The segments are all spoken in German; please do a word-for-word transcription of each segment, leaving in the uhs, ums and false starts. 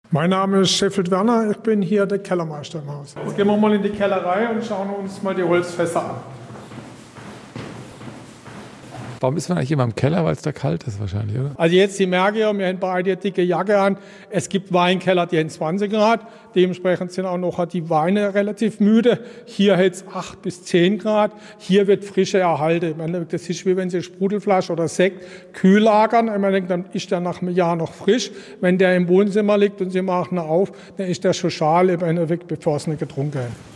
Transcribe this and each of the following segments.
Mein Name ist Sheffield Werner, ich bin hier der Kellermeister im Haus. Jetzt gehen wir mal in die Kellerei und schauen uns mal die Holzfässer an. Warum ist man eigentlich immer im Keller? Weil es da kalt ist wahrscheinlich, oder? Also jetzt, Sie merken ja, wir haben beide dicke Jacke an. Es gibt Weinkeller, die haben zwanzig Grad. Dementsprechend sind auch noch die Weine relativ müde. Hier hält es acht bis zehn Grad. Hier wird Frische erhalten. Meine, das ist wie wenn Sie Sprudelflasche oder Sekt kühl lagern. Meine, dann ist der nach einem Jahr noch frisch. Wenn der im Wohnzimmer liegt und Sie machen ihn auf, dann ist der schon schal, bevor Sie ihn getrunken haben.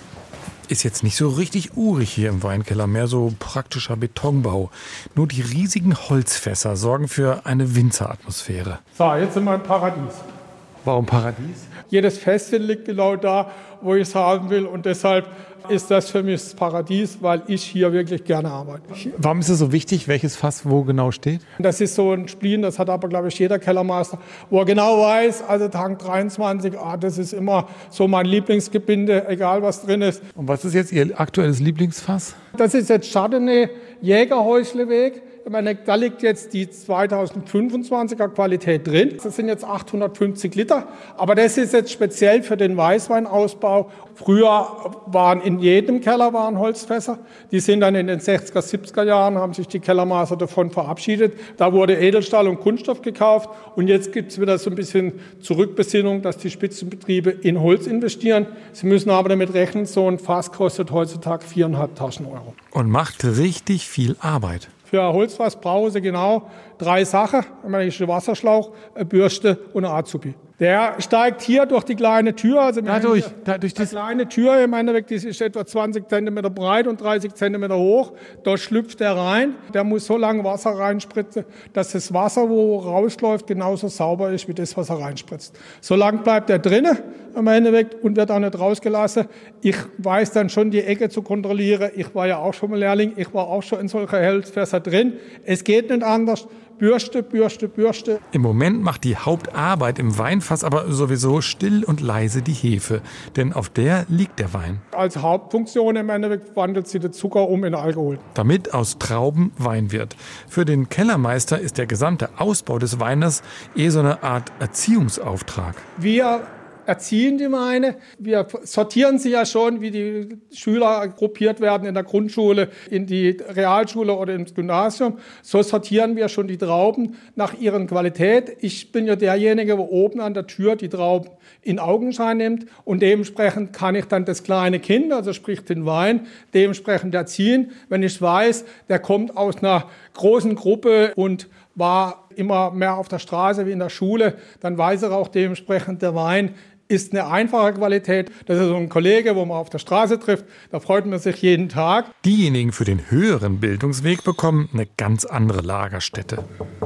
Ist jetzt nicht so richtig urig hier im Weinkeller, mehr so praktischer Betonbau. Nur die riesigen Holzfässer sorgen für eine Winzeratmosphäre. So, jetzt sind wir im Paradies. Warum Paradies? Jedes Fässchen liegt genau da, wo ich es haben will. Und deshalb ist das für mich das Paradies, weil ich hier wirklich gerne arbeite. Warum ist es so wichtig, welches Fass wo genau steht? Das ist so ein Spleen, das hat aber, glaube ich, jeder Kellermeister, wo er genau weiß, also Tank dreiundzwanzig, ah, das ist immer so mein Lieblingsgebinde, egal was drin ist. Und was ist jetzt Ihr aktuelles Lieblingsfass? Das ist jetzt Chardonnay Jägerhäusleweg. Ich meine, da liegt jetzt die zweitausendfünfundzwanziger Qualität drin. Das sind jetzt achthundertfünfzig Liter. Aber das ist jetzt speziell für den Weißweinausbau. Früher waren in jedem Keller waren Holzfässer. Die sind dann in den sechziger, siebziger Jahren, haben sich die Kellermeister davon verabschiedet. Da wurde Edelstahl und Kunststoff gekauft. Und jetzt gibt es wieder so ein bisschen Zurückbesinnung, dass die Spitzenbetriebe in Holz investieren. Sie müssen aber damit rechnen, so ein Fass kostet heutzutage viertausendfünfhundert Euro. Und macht richtig viel Arbeit. Für ein Holzfass brauchen Sie genau drei Sachen. Ein Wasserschlauch, eine Bürste und ein Azubi. Der steigt hier durch die kleine Tür. Also Dadurch, dadurch die kleine Tür, im Endeffekt, die ist etwa zwanzig Zentimeter breit und dreißig Zentimeter hoch. Dort schlüpft er rein. Der muss so lange Wasser reinspritzen, dass das Wasser, wo rausläuft, genauso sauber ist, wie das, was er reinspritzt. So lange bleibt er drinnen im Endeffekt und wird auch nicht rausgelassen. Ich weiß dann schon, die Ecke zu kontrollieren. Ich war ja auch schon mal Lehrling. Ich war auch schon in solchen Holzfässer drin. Es geht nicht anders. Bürste, Bürste, Bürste. Im Moment macht die Hauptarbeit im Weinfass aber sowieso still und leise die Hefe. Denn auf der liegt der Wein. Als Hauptfunktion im Endeffekt wandelt sie den Zucker um in Alkohol. Damit aus Trauben Wein wird. Für den Kellermeister ist der gesamte Ausbau des Weines eher so eine Art Erziehungsauftrag. Wir erziehen die Weine. Wir sortieren sie ja schon, wie die Schüler gruppiert werden in der Grundschule, in die Realschule oder ins Gymnasium. So sortieren wir schon die Trauben nach ihrer Qualität. Ich bin ja derjenige, der oben an der Tür die Trauben in Augenschein nimmt und dementsprechend kann ich dann das kleine Kind, also sprich den Wein, dementsprechend erziehen. Wenn ich weiß, der kommt aus einer großen Gruppe und war immer mehr auf der Straße wie in der Schule, dann weiß er auch dementsprechend, der Wein ist eine einfache Qualität. Das ist so ein Kollege, wo man auf der Straße trifft. Da freut man sich jeden Tag. Diejenigen für den höheren Bildungsweg bekommen eine ganz andere Lagerstätte.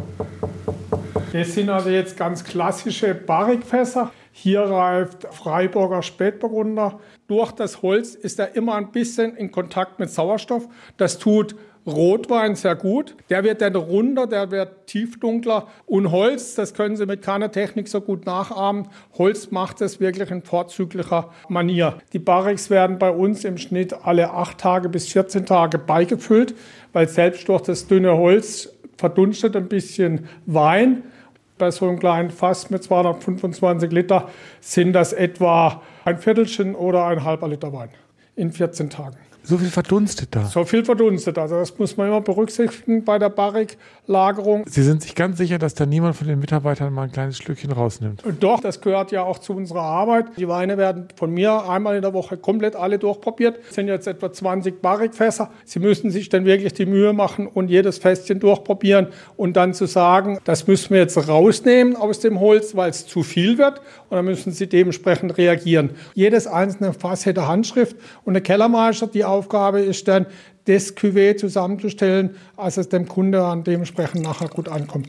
Das sind also jetzt ganz klassische Barrikfässer. Hier reift Freiburger Spätburgunder. Durch das Holz ist er immer ein bisschen in Kontakt mit Sauerstoff. Das tut Rotwein sehr gut. Der wird dann runder, der wird tiefdunkler. Und Holz, das können Sie mit keiner Technik so gut nachahmen. Holz macht es wirklich in vorzüglicher Manier. Die Barriques werden bei uns im Schnitt alle acht Tage bis vierzehn Tage beigefüllt, weil selbst durch das dünne Holz verdunstet ein bisschen Wein. Bei so einem kleinen Fass mit zweihundertfünfundzwanzig Liter sind das etwa ein Viertelchen oder ein halber Liter Wein in vierzehn Tagen. So viel verdunstet da? So viel verdunstet. Also das muss man immer berücksichtigen bei der Barrique-Lagerung. Sie sind sich ganz sicher, dass da niemand von den Mitarbeitern mal ein kleines Schlückchen rausnimmt? Doch, das gehört ja auch zu unserer Arbeit. Die Weine werden von mir einmal in der Woche komplett alle durchprobiert. Es sind jetzt etwa zwanzig Barrique-Fässer. Sie müssen sich dann wirklich die Mühe machen und jedes Fässchen durchprobieren und dann zu sagen, das müssen wir jetzt rausnehmen aus dem Holz, weil es zu viel wird. Und dann müssen Sie dementsprechend reagieren. Jedes einzelne Fass hätte Handschrift und der Kellermeister, die Aufgabe ist dann, das Cuvée zusammenzustellen, als es dem Kunde dann dementsprechend nachher gut ankommt.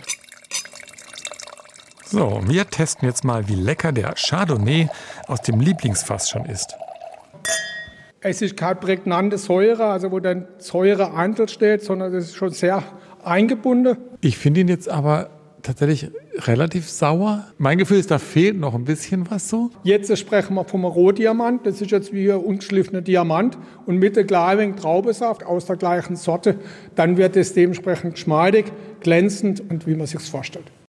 So, wir testen jetzt mal, wie lecker der Chardonnay aus dem Lieblingsfass schon ist. Es ist keine prägnante Säure, also wo dann Säure einzeln steht, sondern es ist schon sehr eingebunden. Ich finde ihn jetzt aber tatsächlich relativ sauer. Mein Gefühl ist, da fehlt noch ein bisschen was so. Jetzt sprechen wir vom Rohdiamant. Das ist jetzt wie ein ungeschliffener Diamant. Und mit der kleinen Traubensaft aus der gleichen Sorte, dann wird es dementsprechend geschmeidig, glänzend und wie man sich vorstellt.